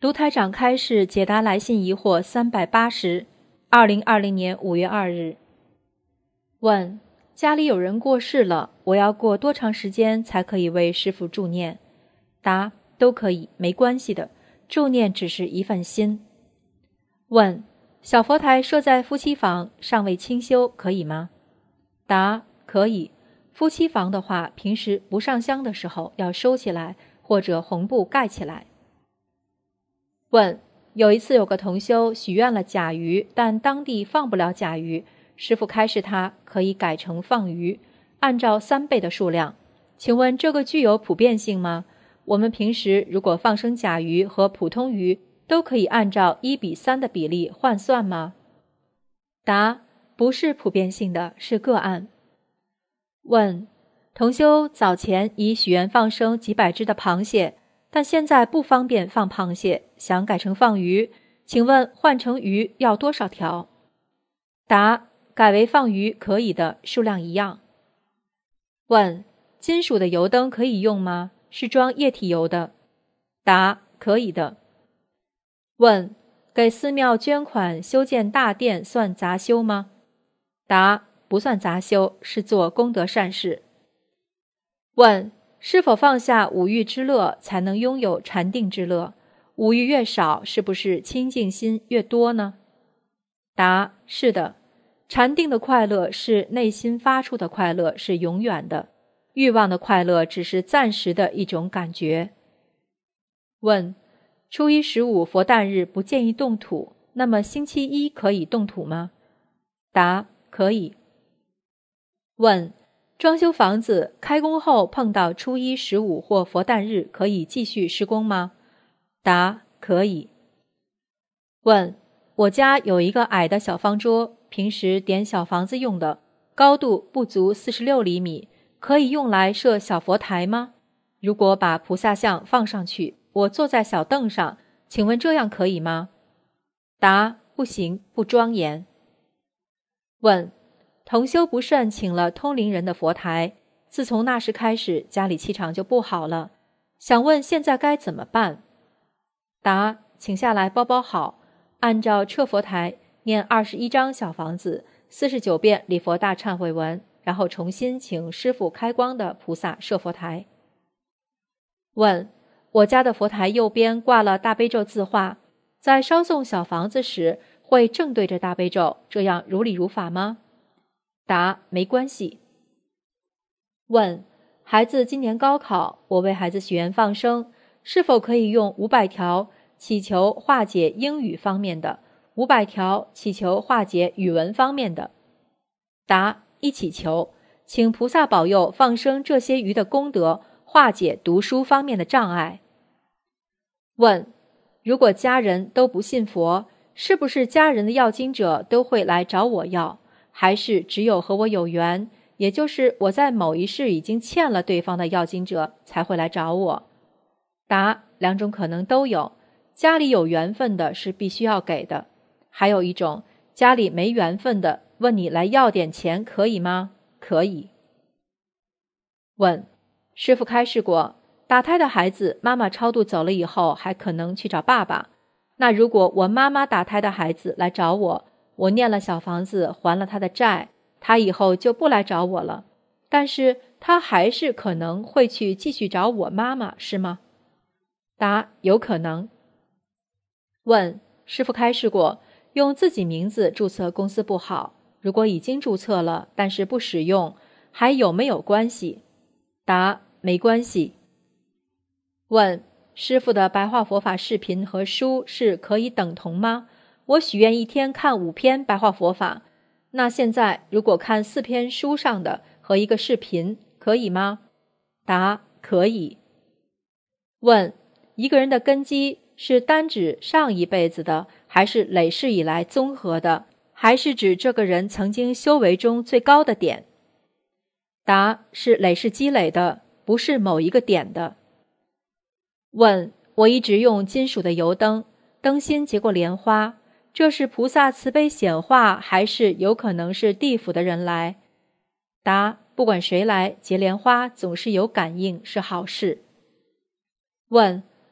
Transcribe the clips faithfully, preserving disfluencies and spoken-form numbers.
卢台长开示解答来信疑惑三百八十，二零二零年五月二日。问：家里有人过世了，我要过多长时间才可以为师父助念？答：都可以，没关系的，助念只是一份心。问：小佛台设在夫妻房，尚未清修，可以吗？答：可以。夫妻房的话，平时不上香的时候要收起来，或者红布盖起来。问：有一次有个同修许愿了甲鱼，但当地放不了甲鱼，师父开示他可以改成放鱼，按照三倍的数量。请问这个具有普遍性吗？我们平时如果放生甲鱼和普通鱼，都可以按照一比三的比例换算吗？答：不是普遍性的，是个案。问：同修早前已许愿放生几百只的螃蟹，但现在不方便放螃蟹，想改成放鱼，请问换成鱼要多少条？答：改为放鱼可以的，数量一样。问：金属的油灯可以用吗？是装液体油的。答：可以的。问：给寺庙捐款修建大殿算杂修吗？答：不算杂修，是做功德善事。问：是否放下五欲之乐才能拥有禅定之乐？五欲越少，是不是清净心越多呢？答：是的。禅定的快乐是内心发出的快乐，是永远的。欲望的快乐只是暂时的一种感觉。问：初一十五佛诞日不建议动土，那么星期一可以动土吗？答：可以。问：装修房子开工后碰到初一十五或佛诞日可以继续施工吗？答：可以。问：我家有一个矮的小方桌，平时点小房子用的，高度不足四十六厘米，可以用来设小佛台吗？如果把菩萨像放上去，我坐在小凳上，请问这样可以吗？答：不行，不庄严。问：同修不慎请了通灵人的佛台，自从那时开始，家里气场就不好了，想问现在该怎么办？答：请下来包包好，按照撤佛台念二十一张小房子，四十九遍礼佛大忏悔文，然后重新请师父开光的菩萨设佛台。问：我家的佛台右边挂了大悲咒字画，在烧送小房子时会正对着大悲咒，这样如理如法吗？答：没关系。问：孩子今年高考，我为孩子许愿放生，是否可以用五百条祈求化解英语方面的，五百条祈求化解语文方面的？答：一起求，请菩萨保佑放生这些鱼的功德化解读书方面的障碍。问：如果家人都不信佛，是不是家人的要经者都会来找我要，还是只有和我有缘，也就是我在某一世已经欠了对方的要经者才会来找我？答：两种可能都有，家里有缘分的是必须要给的，还有一种家里没缘分的，问你来要点钱可以吗？可以。问：师父开示过，打胎的孩子妈妈超度走了以后还可能去找爸爸，那如果我妈妈打胎的孩子来找我，我念了小房子还了他的债，他以后就不来找我了，但是他还是可能会去继续找我妈妈，是吗？答：有可能。问：师父开示过，用自己名字注册公司不好，如果已经注册了但是不使用，还有没有关系？答：没关系。问：师父的白话佛法视频和书是可以等同吗？我许愿一天看五篇白话佛法，那现在如果看四篇书上的和一个视频，可以吗？答：可以。问：一个人的根基是单指上一辈子的，还是累世以来综合的，还是指这个人曾经修为中最高的点？答：是累世积累的，不是某一个点的。问：我一直用金属的油灯，灯芯结过莲花，这是菩萨慈悲显化，还是有可能是地府的人来？答：不管谁来结莲花，总是有感应，是好事。问：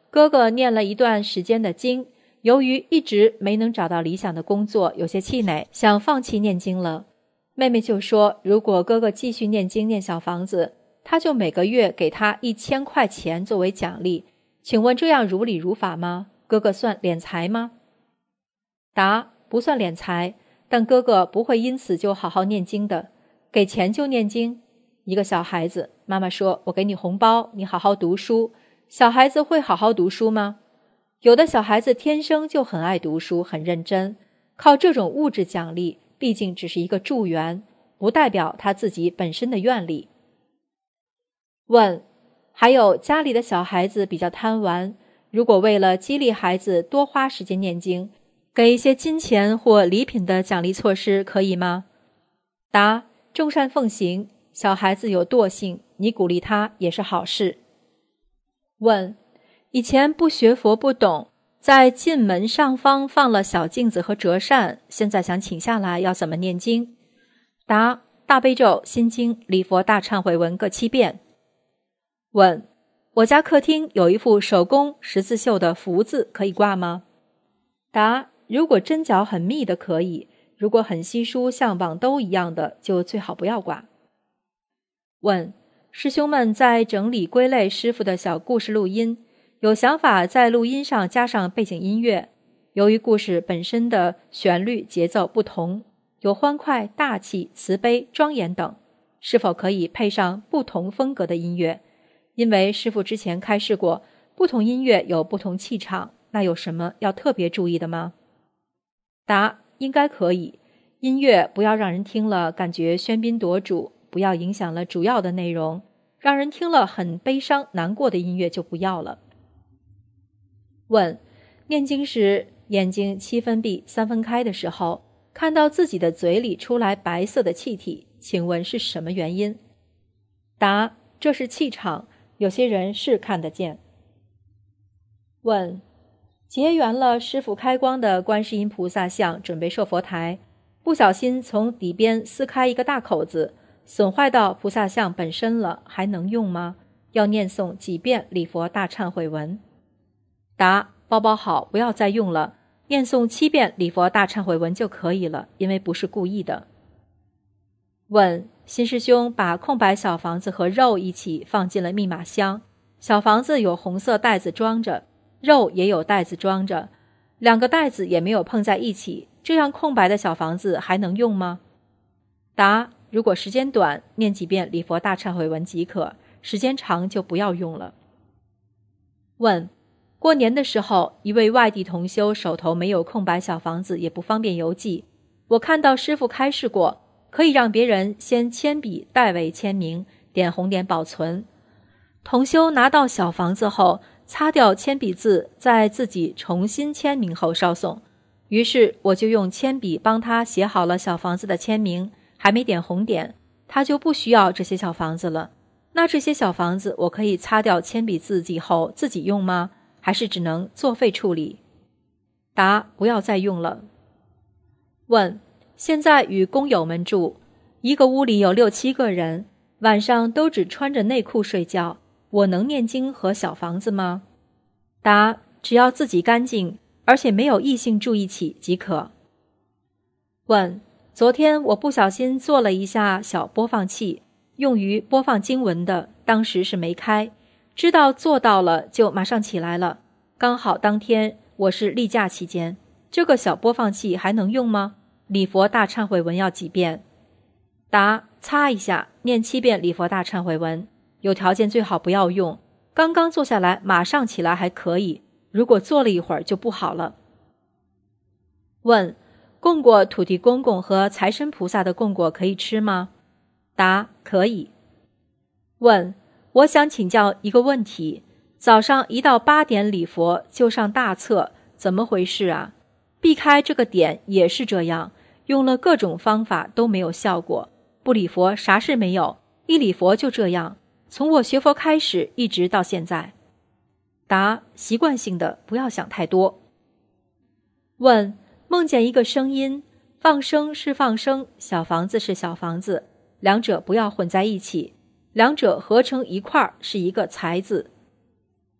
哥哥念了一段时间的经，由于一直没能找到理想的工作，有些气馁，想放弃念经了。妹妹就说，如果哥哥继续念经念小房子，他就每个月给他一千块钱作为奖励。请问这样如理如法吗？哥哥算敛财吗？答：不算敛财，但哥哥不会因此就好好念经的。给钱就念经？一个小孩子，妈妈说我给你红包，你好好读书。小孩子会好好读书吗？有的小孩子天生就很爱读书，很认真，靠这种物质奖励毕竟只是一个助缘，不代表他自己本身的愿力。问：还有家里的小孩子比较贪玩，如果为了激励孩子多花时间念经，给一些金钱或礼品的奖励措施可以吗？答：众善奉行，小孩子有惰性，你鼓励他也是好事。问：以前不学佛不懂，在进门上方放了小镜子和折扇，现在想请下来，要怎么念经？答：大悲咒、心经、礼佛大忏悔文各七遍。问：我家客厅有一副手工十字绣的福字，可以挂吗？答：如果针脚很密的可以，如果很稀疏像网兜一样的，就最好不要挂。问：师兄们在整理归类师傅的小故事录音，有想法在录音上加上背景音乐，由于故事本身的旋律节奏不同，有欢快、大气、慈悲、庄严等，是否可以配上不同风格的音乐？因为师父之前开示过，不同音乐有不同气场，那有什么要特别注意的吗？答：应该可以。音乐不要让人听了感觉喧宾夺主，不要影响了主要的内容，让人听了很悲伤难过的音乐就不要了。问：念经时眼睛七分闭三分开的时候，看到自己的嘴里出来白色的气体，请问是什么原因？答：这是气场，有些人是看得见。问：结缘了师父开光的观世音菩萨像，准备设佛台，不小心从底边撕开一个大口子，损坏到菩萨像本身了，还能用吗？要念诵几遍礼佛大忏悔文？答：包包好，不要再用了，念诵七遍礼佛大忏悔文就可以了，因为不是故意的。问：新师兄把空白小房子和肉一起放进了密码箱，小房子有红色袋子装着，肉也有袋子装着，两个袋子也没有碰在一起，这样空白的小房子还能用吗？答：如果时间短，念几遍礼佛大忏悔文即可，时间长就不要用了。问：过年的时候，一位外地同修手头没有空白小房子，也不方便邮寄，我看到师父开示过，可以让别人先签笔代为签名，点红点保存。同修拿到小房子后，擦掉铅笔字，再自己重新签名后烧送。于是我就用铅笔帮他写好了小房子的签名，还没点红点，他就不需要这些小房子了。那这些小房子我可以擦掉铅笔字迹后自己用吗？还是只能作废处理？答：不要再用了。问：现在与工友们住，一个屋里有六七个人，晚上都只穿着内裤睡觉，我能念经和小房子吗？答：只要自己干净，而且没有异性住一起即可。问：昨天我不小心做了一下小播放器，用于播放经文的，当时是没开，知道做到了就马上起来了，刚好当天我是例假期间，这个小播放器还能用吗？礼佛大忏悔文要几遍？答：擦一下，念七遍礼佛大忏悔文，有条件最好不要用，刚刚坐下来马上起来还可以，如果坐了一会儿就不好了。问：供过土地公公和财神菩萨的供果可以吃吗？答：可以。问：我想请教一个问题，早上一到八点礼佛就上大厕，怎么回事啊？避开这个点也是这样，用了各种方法都没有效果，不礼佛啥事没有，一礼佛就这样，从我学佛开始一直到现在。答：习惯性的，不要想太多。问：梦见一个声音，放生是放生，小房子是小房子，两者不要混在一起，两者合成一块儿是一个财字。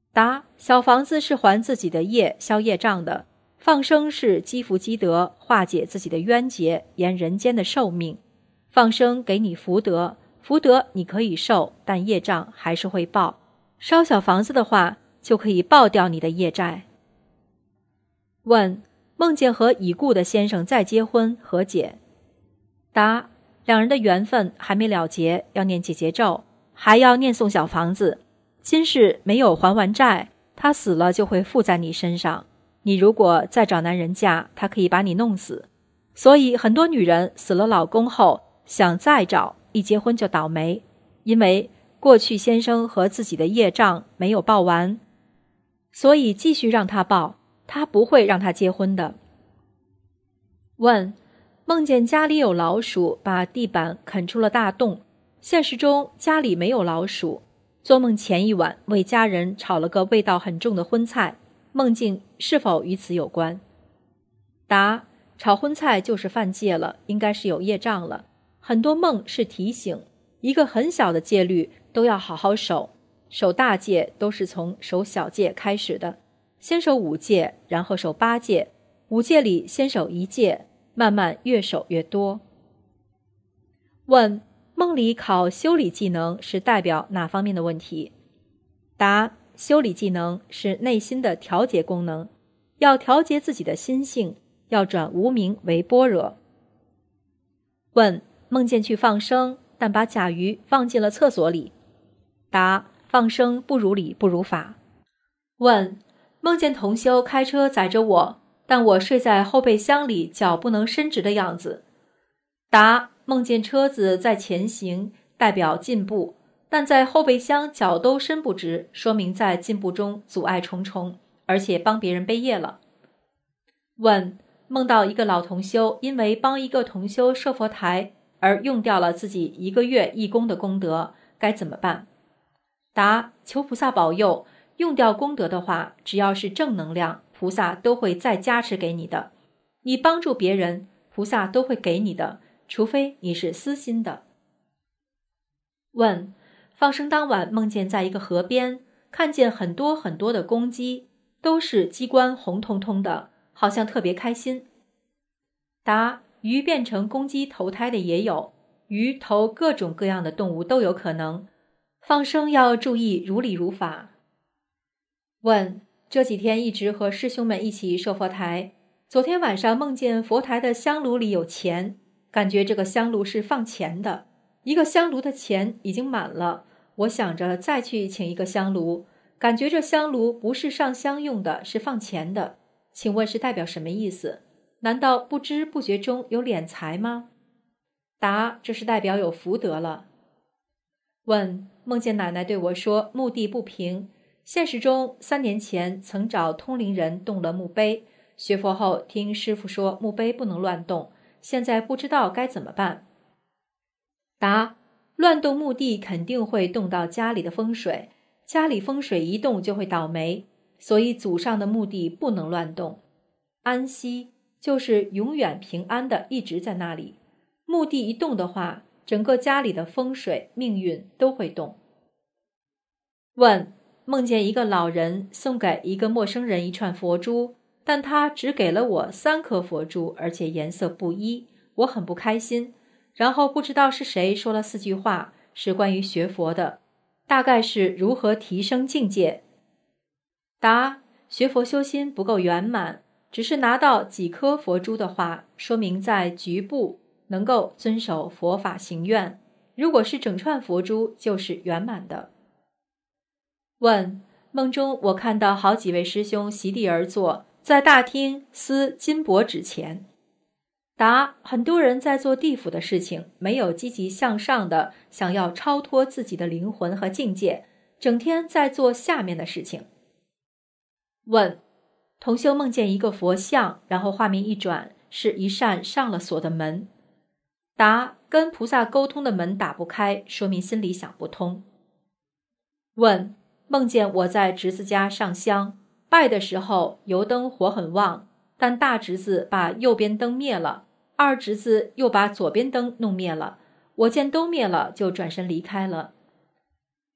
答：小房子是还自己的业，消业障的；放生是积福积德，化解自己的冤结，延人间的寿命。放生给你福德，福德你可以受，但业障还是会报。烧小房子的话，就可以报掉你的业债。问：梦见和已故的先生再结婚和解。答：两人的缘分还没了结，要念解结咒，还要念诵小房子。今世没有还完债，他死了就会附在你身上。你如果再找男人嫁，他可以把你弄死。所以很多女人死了老公后想再找，一结婚就倒霉，因为过去先生和自己的业障没有报完，所以继续让他报，他不会让他结婚的。问：梦见家里有老鼠把地板啃出了大洞，现实中家里没有老鼠，做梦前一晚为家人炒了个味道很重的荤菜，梦境是否与此有关？答：炒荤菜就是犯戒了，应该是有业障了。很多梦是提醒，一个很小的戒律都要好好守，守大戒都是从守小戒开始的，先守五戒，然后守八戒，五戒里先守一戒，慢慢越守越多。问：梦里考修理技能是代表哪方面的问题？答：修理技能是内心的调节功能，要调节自己的心性，要转无明为般若。问：梦见去放生，但把甲鱼放进了厕所里。答：放生不如理不如法。问：梦见同修开车载着我，但我睡在后备箱里，脚不能伸直的样子。答：梦见车子在前行，代表进步，但在后备箱脚都伸不直，说明在进步中阻碍重重，而且帮别人背业了。问：梦到一个老同修因为帮一个同修设佛台而用掉了自己一个月义工的功德，该怎么办？答：求菩萨保佑，用掉功德的话，只要是正能量，菩萨都会再加持给你的。你帮助别人，菩萨都会给你的，除非你是私心的。问：放生当晚梦见在一个河边，看见很多很多的公鸡，都是鸡冠红彤彤的，好像特别开心。答：鱼变成公鸡投胎的也有，鱼投各种各样的动物都有可能，放生要注意如理如法。问：这几天一直和师兄们一起设佛台，昨天晚上梦见佛台的香炉里有钱，感觉这个香炉是放钱的，一个香炉的钱已经满了，我想着再去请一个香炉，感觉这香炉不是上香用的，是放钱的，请问是代表什么意思？难道不知不觉中有敛财吗？答：这是代表有福德了。问：梦见奶奶对我说墓地不平，现实中三年前曾找通灵人动了墓碑，学佛后听师父说墓碑不能乱动，现在不知道该怎么办。答：乱动墓地肯定会动到家里的风水，家里风水一动就会倒霉，所以祖上的墓地不能乱动。安息就是永远平安的一直在那里，墓地一动的话，整个家里的风水命运都会动。问：梦见一个老人送给一个陌生人一串佛珠，但他只给了我三颗佛珠，而且颜色不一，我很不开心。然后不知道是谁说了四句话，是关于学佛的，大概是如何提升境界。答：学佛修心不够圆满，只是拿到几颗佛珠的话，说明在局部能够遵守佛法行愿，如果是整串佛珠就是圆满的。问：梦中我看到好几位师兄席地而坐，在大厅撕金箔纸钱。答：很多人在做地府的事情，没有积极向上的想要超脱自己的灵魂和境界，整天在做下面的事情。问：同修梦见一个佛像，然后画面一转，是一扇上了锁的门。答：跟菩萨沟通的门打不开，说明心里想不通。问：梦见我在侄子家上香，拜的时候油灯火很旺，但大侄子把右边灯灭了，二侄子又把左边灯弄灭了，我见都灭了就转身离开了。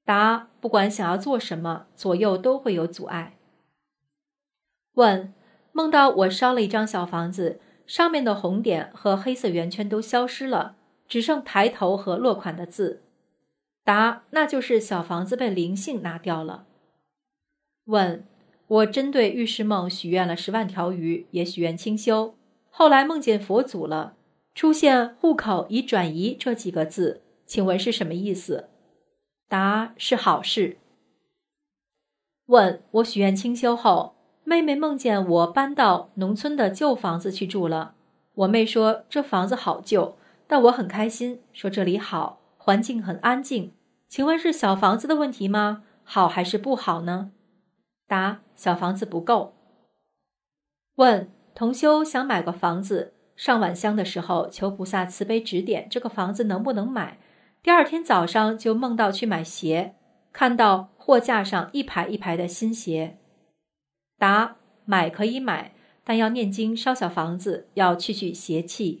答：不管想要做什么，左右都会有阻碍。问：梦到我烧了一张小房子，上面的红点和黑色圆圈都消失了，只剩抬头和落款的字。答：那就是小房子被灵性拿掉了。问：我针对预示梦许愿了十万条鱼，也许愿清修，后来梦见佛祖了，出现户口已转移这几个字，请问是什么意思？答：是好事。问：我许愿清修后，妹妹梦见我搬到农村的旧房子去住了，我妹说这房子好旧，但我很开心，说这里好，环境很安静，请问是小房子的问题吗？好还是不好呢？答：小房子不够。问：同修想买个房子，上晚香的时候求菩萨慈悲指点这个房子能不能买，第二天早上就梦到去买鞋，看到货架上一排一排的新鞋。答：买可以买，但要念经烧小房子，要去去邪气。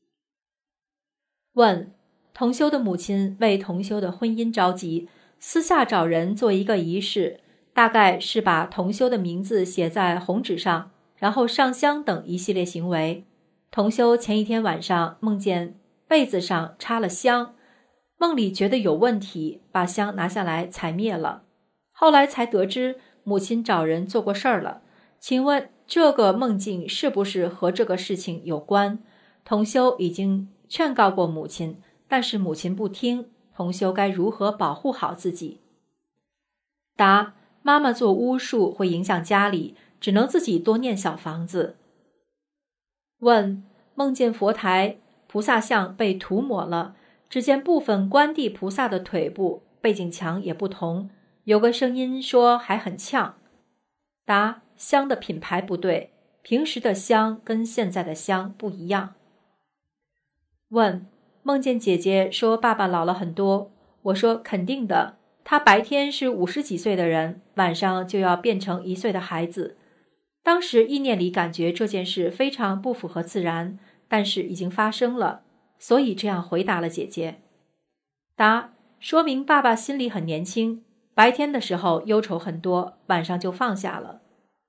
问：同修的母亲为同修的婚姻着急，私下找人做一个仪式，大概是把同修的名字写在红纸上，然后上香等一系列行为。同修前一天晚上梦见被子上插了香，梦里觉得有问题，把香拿下来踩灭了，后来才得知母亲找人做过事儿了。请问这个梦境是不是和这个事情有关？同修已经劝告过母亲，但是母亲不听，同修该如何保护好自己？答：妈妈做巫术会影响家里，只能自己多念小房子。问：梦见佛台菩萨像被涂抹了，只见部分观地菩萨的腿部，背景墙也不同，有个声音说还很呛。答：香的品牌不对，平时的香跟现在的香不一样。问：梦见姐姐说爸爸老了很多，我说肯定的，他白天是五十几岁的人，晚上就要变成一岁的孩子。当时意念里感觉这件事非常不符合自然，但是已经发生了，所以这样回答了姐姐。答：说明爸爸心里很年轻，白天的时候忧愁很多，晚上就放下了。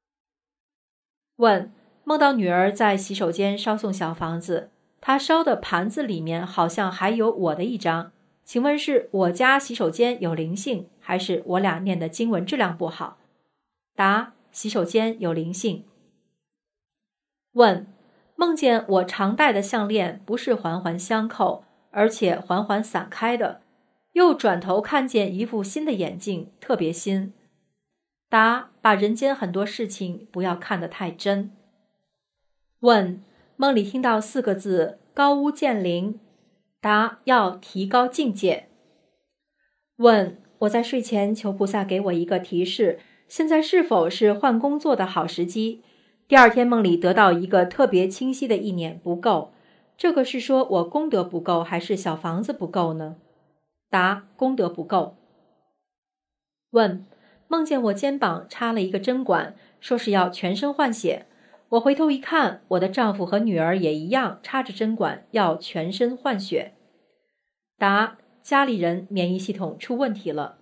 问：梦到女儿在洗手间烧送小房子，她烧的盘子里面好像还有我的一张，请问是我家洗手间有灵性，还是我俩念的经文质量不好？答：洗手间有灵性。问：梦见我常戴的项链不是环环相扣，而且环环散开的，又转头看见一副新的眼镜，特别新。答：把人间很多事情不要看得太真。问：梦里听到四个字高屋建瓴。答：要提高境界。问：我在睡前求菩萨给我一个提示，现在是否是换工作的好时机？第二天梦里得到一个特别清晰的意念，不够。这个是说我功德不够，还是小房子不够呢？答：功德不够。问：梦见我肩膀插了一个针管，说是要全身换血。我回头一看，我的丈夫和女儿也一样插着针管，要全身换血。答：家里人免疫系统出问题了。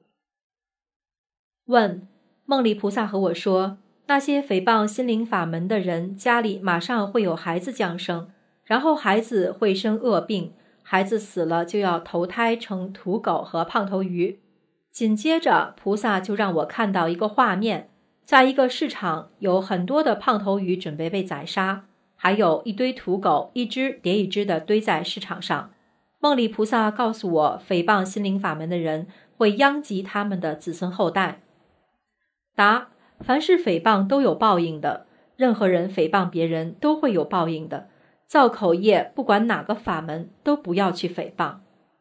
问：梦里菩萨和我说，那些诽谤心灵法门的人，家里马上会有孩子降生，然后孩子会生恶病，孩子死了就要投胎成土狗和胖头鱼。紧接着菩萨就让我看到一个画面，在一个市场有很多的胖头鱼准备被宰杀，还有一堆土狗一只叠一只的堆在市场上。梦里菩萨告诉我，诽谤心灵法门的人会殃及他们的子孙后代。答：凡是诽谤都有报应的，任何人诽谤别人都会有报应的，造口业不管哪个法门都不要去诽谤。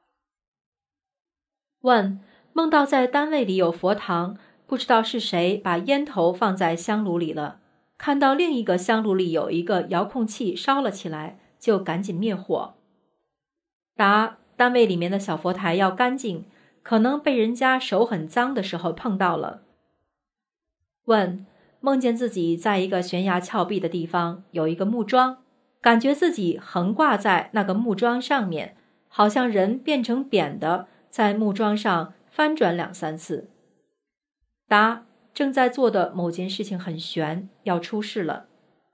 问：梦到在单位里有佛堂，不知道是谁把烟头放在香炉里了，看到另一个香炉里有一个遥控器烧了起来，就赶紧灭火。答：单位里面的小佛台要干净，可能被人家手很脏的时候碰到了。问：梦见自己在一个悬崖峭壁的地方有一个木桩，感觉自己横挂在那个木桩上面，好像人变成扁的，在木桩上翻转两三次。答：正在做的某件事情很悬，要出事了。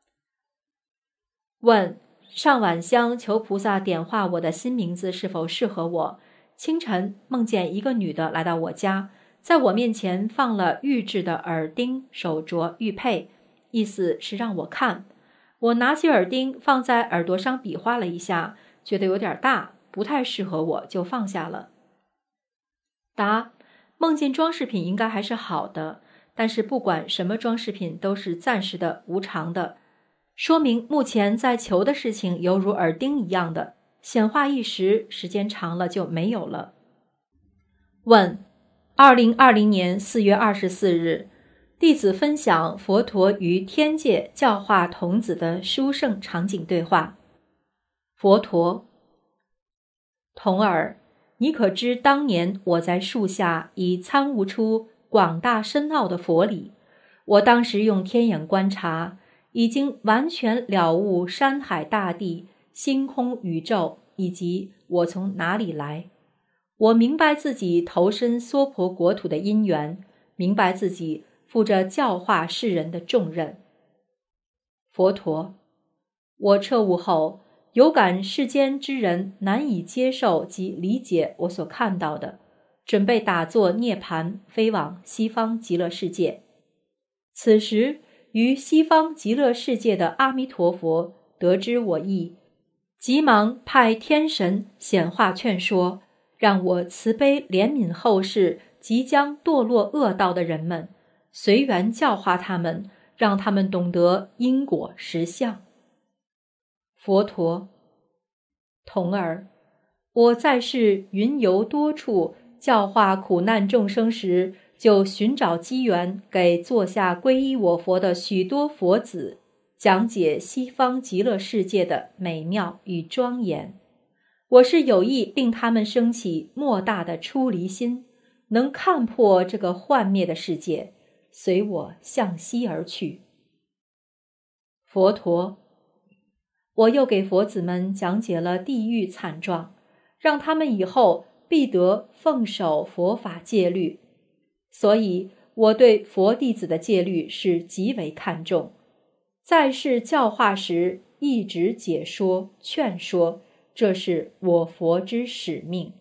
问：上晚香求菩萨点化我的新名字是否适合我？清晨梦见一个女的来到我家，在我面前放了玉制的耳钉、手镯、玉佩，意思是让我看。我拿起耳钉放在耳朵上比划了一下，觉得有点大，不太适合我，就放下了。答：梦见装饰品应该还是好的，但是不管什么装饰品都是暂时的、无常的，说明目前在求的事情犹如耳钉一样的，显化一时，时间长了就没有了。问：二零二零年四月二十四日，弟子分享佛陀于天界教化童子的殊胜场景对话。佛陀：童儿，你可知当年我在树下已参悟出广大深奥的佛理，我当时用天眼观察，已经完全了悟山海大地、星空宇宙以及我从哪里来。我明白自己投身娑婆国土的因缘，明白自己负着教化世人的重任。佛陀：我彻悟后，有感世间之人难以接受及理解我所看到的，准备打坐涅槃，飞往西方极乐世界。此时，于西方极乐世界的阿弥陀佛得知我意，急忙派天神显化劝说，让我慈悲怜悯后世即将堕落恶道的人们，随缘教化他们，让他们懂得因果实相。佛陀：童儿，我在世云游多处，教化苦难众生时，就寻找机缘给坐下皈依我佛的许多佛子讲解西方极乐世界的美妙与庄严。我是有意令他们升起莫大的出离心，能看破这个幻灭的世界，随我向西而去。佛陀：我又给佛子们讲解了地狱惨状，让他们以后必得奉守佛法戒律，所以我对佛弟子的戒律是极为看重，在世教化时一直解说劝说，这是我佛之使命。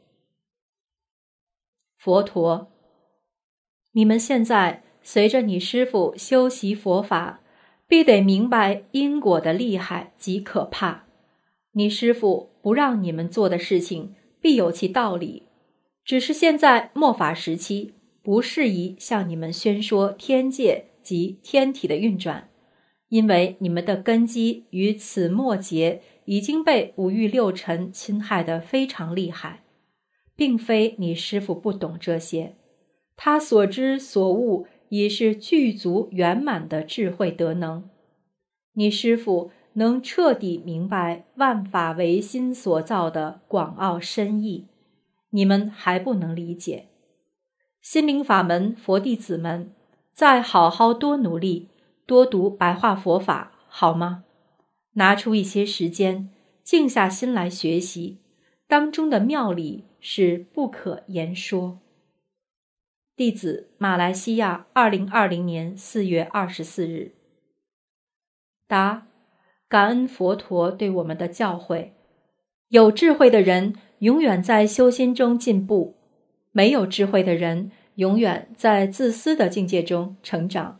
佛陀：你们现在随着你师父修习佛法，必得明白因果的厉害及可怕。你师父不让你们做的事情，必有其道理，只是现在末法时期，不适宜向你们宣说天界及天体的运转，因为你们的根基于此末劫已经被五欲六尘侵害得非常厉害。并非你师父不懂这些，他所知所悟已是具足圆满的智慧德能。你师父能彻底明白万法唯心所造的广奥深意，你们还不能理解。心灵法门佛弟子们，再好好多努力，多读白话佛法，好吗？拿出一些时间，静下心来学习，当中的妙理是不可言说。弟子马来西亚二零二零年四月二十四日。答：感恩佛陀对我们的教诲。有智慧的人永远在修心中进步，没有智慧的人永远在自私的境界中成长。